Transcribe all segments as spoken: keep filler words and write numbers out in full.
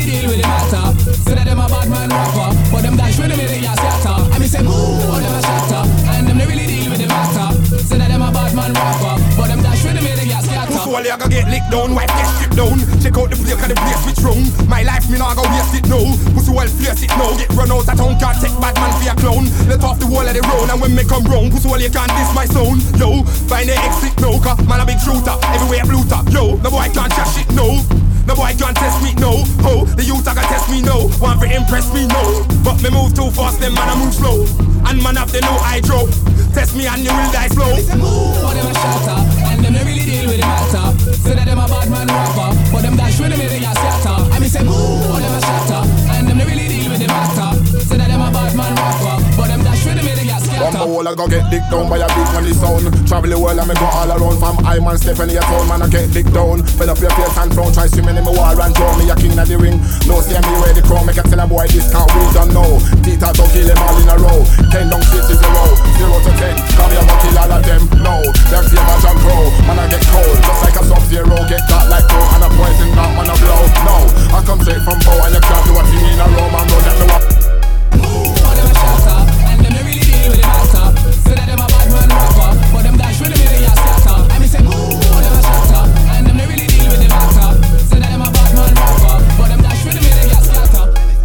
deal with the matter. Say that them a bad man rapper, but them dash with them in the gas scatter. And me say move, or them a shatter, and them they really deal with the matter. Say that them a bad man rapper, but them dash with them in the gas scatter. Pussy wall you go get licked down, wife get stripped down. Check out the flake and the place switch round. My life me nah go waste it now. Pussy wall face it now. Get run out of town, can't take bad man for a clown. Let off the wall of the road and when me come round, pussy wall you can't diss my sound. Yo, find the exit now, cause man a big shooter, everywhere blue top. Yo, no boy can't chat shit no. No boy can't test me no. Ho, the youth a can test me no. Want to impress me no. But me move too fast, them man a move slow. And man have the no hydro. Test me and you will die slow. Move, or them a shatter, and them they really deal with the matter. Say that them a bad man rapper, but them dash with them in the gas scatter. And me say move, or them a shatter, and them they really deal with the matter. Say that them a bad man rapper, but them dash with them in the gas scatter. Bumper wall I go get dick down by a big money sound. Travel the world and me go all around. From I man Stephanie a town man I get dick down. Fed up your face and thrown. Try swimming in my war and draw me a king of the ring. No see me where the crown. Make a tell a boy this can't we don't know. Tita don't kill them all in a row. Ten down six is a row. Zero to ten. Come here but kill all of them. No, them favor John Crow. Man I get cold. Just like a sub-zero. Get got like crow. And a poison not man a blow. No, I come straight from bow. And you can't do a thing in a row. Man know that no one. Move, or them a shatter, and them they really deal with the matter. Say that them a bad man rapper, but them dash with them in the gas scatter. And me say move, or them a shatter, and them they really deal with the matter. Say that them a bad man rapper, but them dash with them in the gas scatter.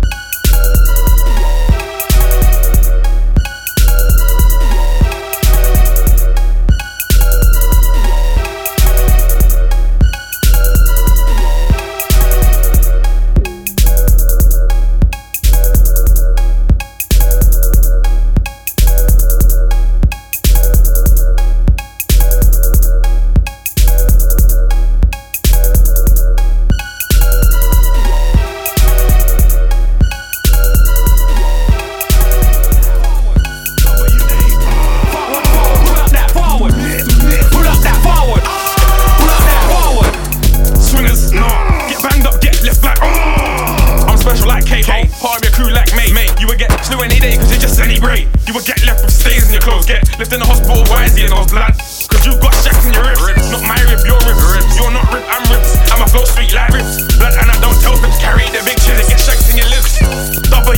Left in the hospital, why is he in those blood? Cause you got shacks in your ribs. Not my rib, your ribs. You're not rib, I'm ribs. I'm a flow sweet like ribs. Blood and I don't tell them. Carry the big chin and get shacks in your lips. W A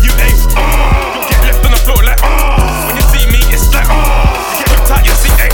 You get left on the floor like when you see me, it's like you get ripped out your seat.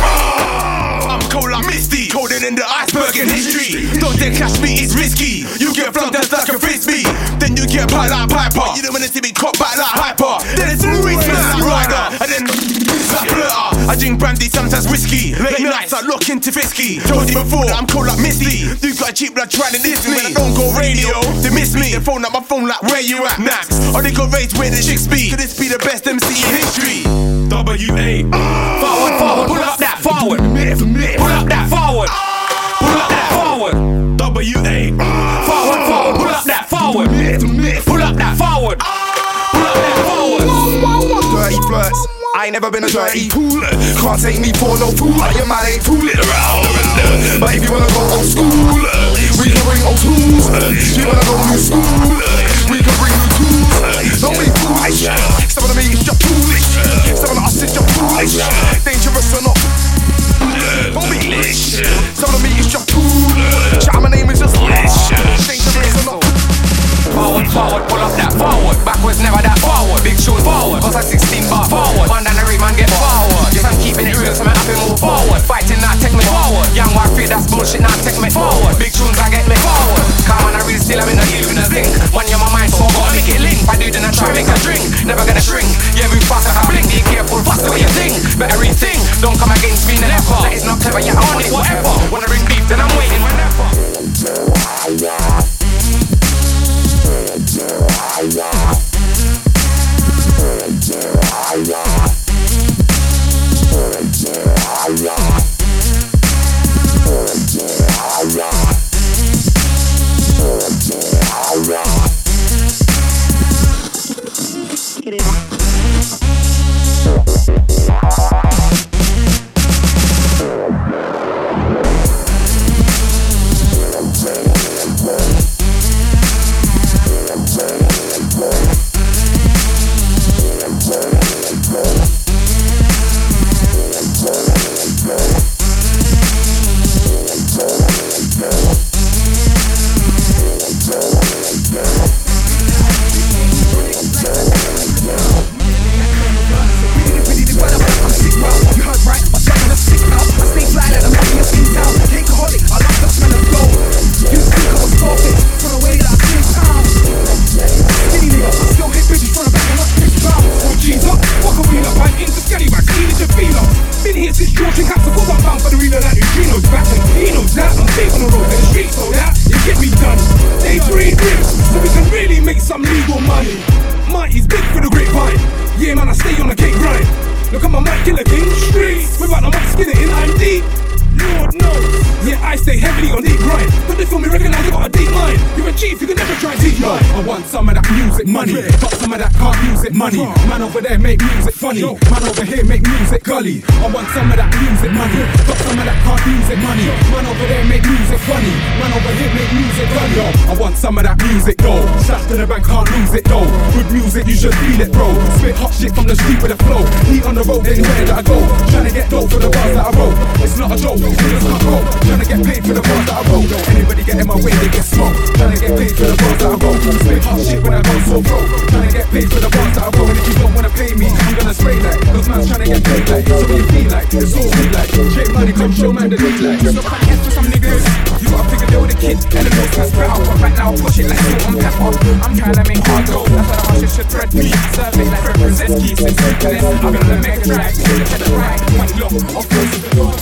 I'm cold like Misty, colder than the iceberg in history. Don't dare catch me, it's risky. You get flunked just like a frisbee. Then you get pie like Piper. You don't wanna see me caught back like Hyper. Then it's Louis like Ryder. And then like Blurter. I drink brandy, sometimes whiskey. Late nights I look into Fisky. Told you before that I'm cold like Misty. You got cheap blood trying to diss me. When I don't go radio, they miss me. They phone up my phone like where you at, Nax. Or they go raise where the chicks be. Could this be the best M C in history? W A Forward, forward, pull up that forward. Pull up that forward. Pull up that forward. W A Forward, forward, pull up that forward. Pull up that forward. Pull up that forward. Dirty flirts, I ain't never been a dirty fool. Can't take me for no fool. Your man ain't fooling around. But if you wanna go old school, we can bring old tools. You wanna go new school, we can bring new tools. Don't be foolish. Some of the me is just foolish. Some of the us is just foolish. Dangerous or not, don't be lish. Some of the me is just cool. Shout my name is just lish. Dangerous or not. Forward, forward, pull up that forward. Backwards, never that forward. Big shoes forward. Cause I sixteen bar forward. One down the ring, man, get forward. Yes, I'm keeping it real, so man, I can move forward. Fighting, now take me forward. Young war free, that's bullshit, now take me forward. Big tunes, I get me forward. Come on, I real still, I'm in the deal with a zinc. One, you're my mind, so I gotta make it link. If I do, then I try make a drink. Never gonna shrink. Yeah, move fast like a blink. Be careful, fast the way you think. Better rethink. Don't come against me, never. That is not clever, yeah, I want it, whatever. Wanna bring beef, then I'm waiting whenever. Get it. grips so we can really make some legal money. Mighty's big for the grapevine. Yeah, man, I stay on the cake grind. Look at my mic killer king streets. Without no mic skinning in, I'm deep. Lord knows. Yeah, I stay heavily on deep grind. But they feel me recognize I got a deep mind. You're a chief, you can never try deep line. I want some of that music money, got some of that can't use it money. Man over there make music funny, man over here make music gully. I want some of that music money, got some of that can't use it money. Man over there make music funny, man over here make music gully. I want some of that music though, stash to the bank, can't lose it though. Good music, you should feel it bro. Spit hot shit from the street with a flow. Heat on the road anywhere that I go. Trying to get dope for the bars that I roll. It's not a joke. Trying to get paid for the bars that I roll. Anybody get in my way, they get smoked. Trying to get paid for the bars that I roll. Spit hot shit when I go so broke. Trying to get paid for the bars that I roll. And if you don't wanna pay me, I'm gonna spray like those man's trying to get paid like. So what you feel like, it's all we like. Straight money, come show man the daylight. So I get for some niggas. You gotta figure they with a kid and the nose that's spread out. But right now push it like salt and pepper. I'm trying to make hard dough. That's why the hushes should thread me. Serve it like represent keys and sickness. I've been on a mega track, to the right, point low, off course of the door.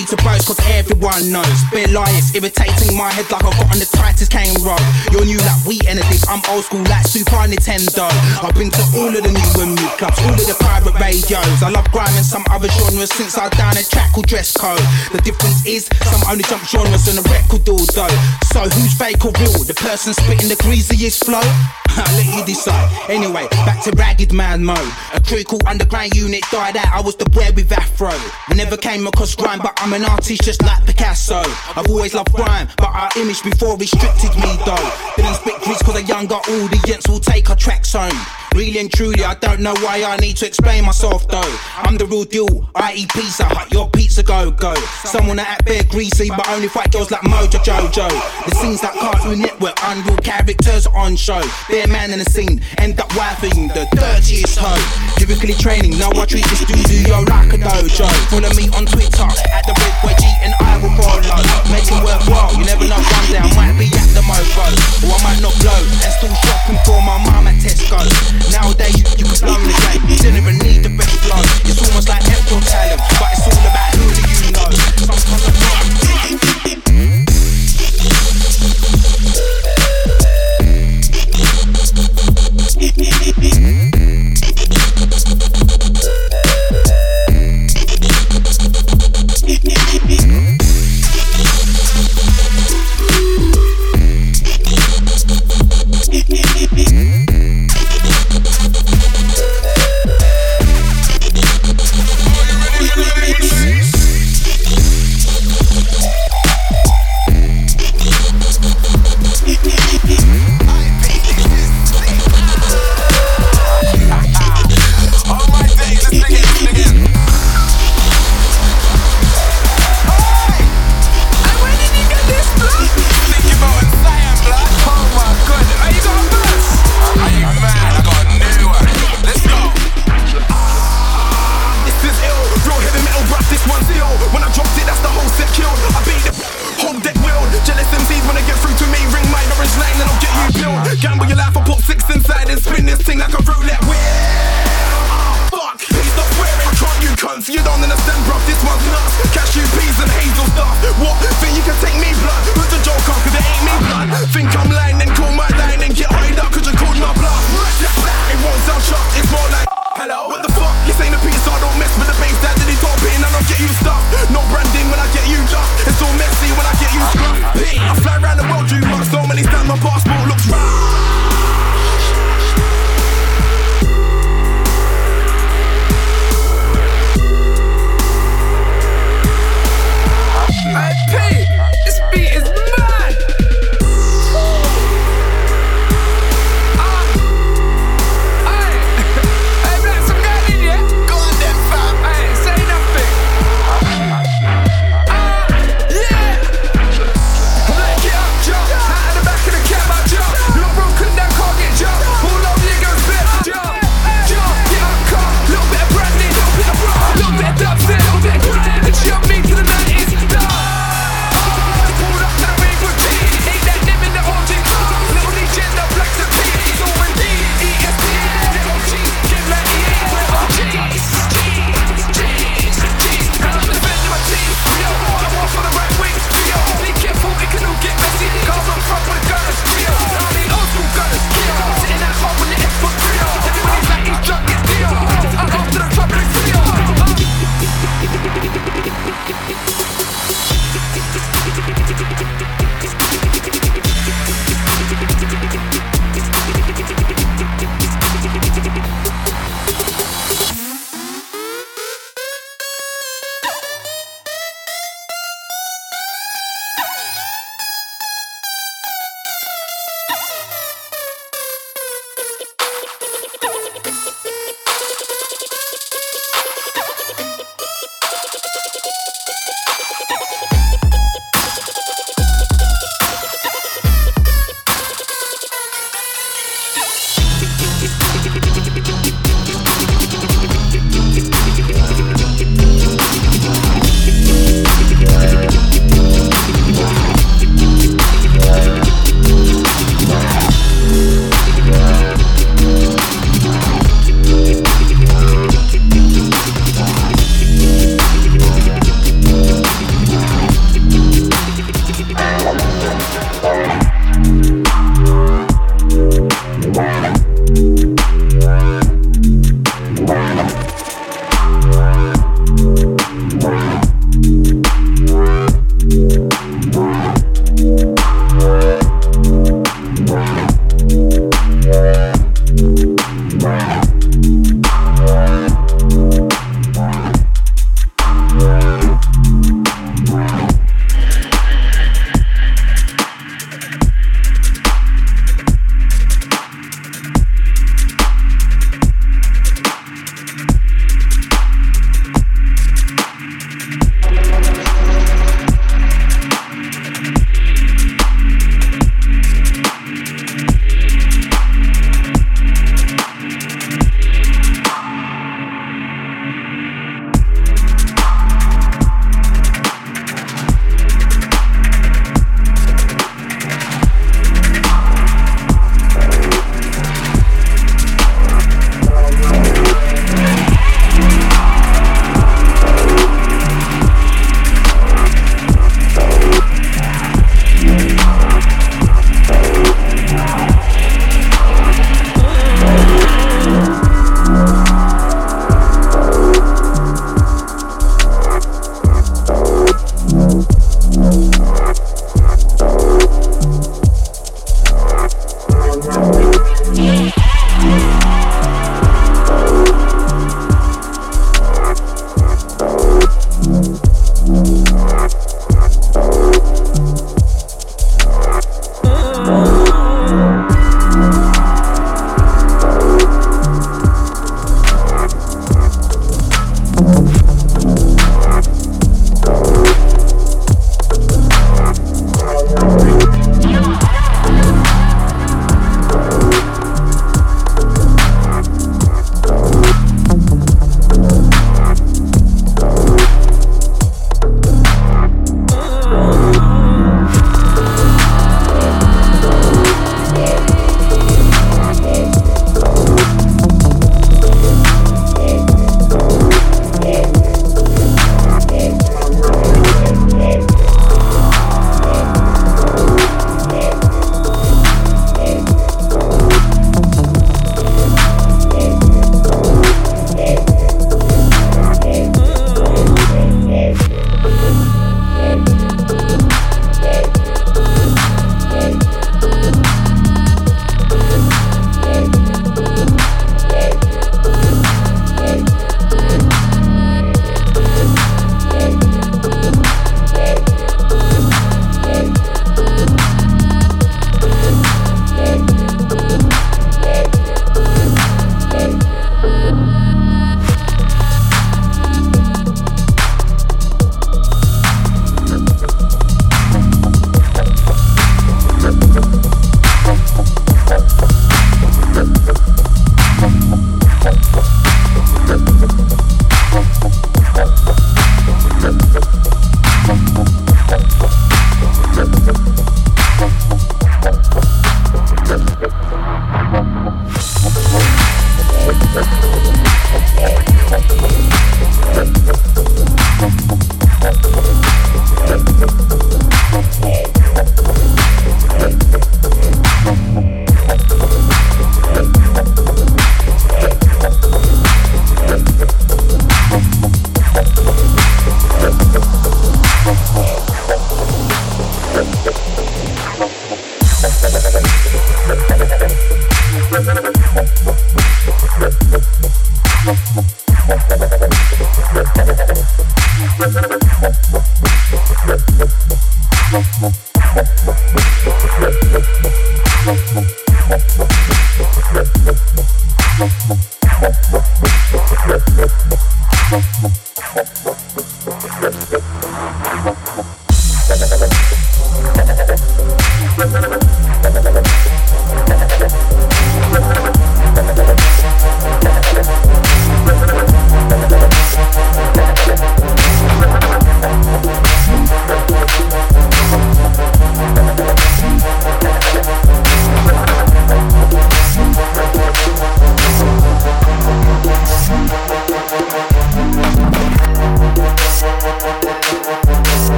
need to boast cause everyone knows. Bit liars, irritating my head like I've got on the tightest cane roll. You're new like we energy, I'm old school like Super Nintendo. I've been to all of the new and new clubs, all of the private radios. I love grime and some other genres since I down a track called Dress Code. The difference is some only jump genres and a record deal though. So who's fake or real? The person spitting the greasiest flow? I'll let you decide. Anyway, back to Ragged Man mode. A crew called Underground Unit died out, I was the boy with afro. We never came across grime, but I'm an artist just like Picasso. I've always loved grime, but our image before restricted me though. Didn't spit grease cause a younger audience will take our tracks home. Really and truly, I don't know why I need to explain myself though. I'm the real deal, I eat Pizza Hut, your pizza go-go. Someone that act bare greasy, but only fight girls like Mojo Jojo. The scenes like Cartoon Network, unreal characters on show. Bare man in the scene, end up wifing the dirtiest hoe. Lyrically training, now I treat the studio like a dojo. Follow me on Twitter, at the Red Wedgie, and I will follow. Make it worthwhile, you never know, one day I might be at the mofo. Or I might not blow, and still shopping for my mum at Tesco. Nowadays, you can blow the game, you don't even need the best flow. It's almost like F one talent, but it's all about who do you know. Sometimes I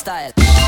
style.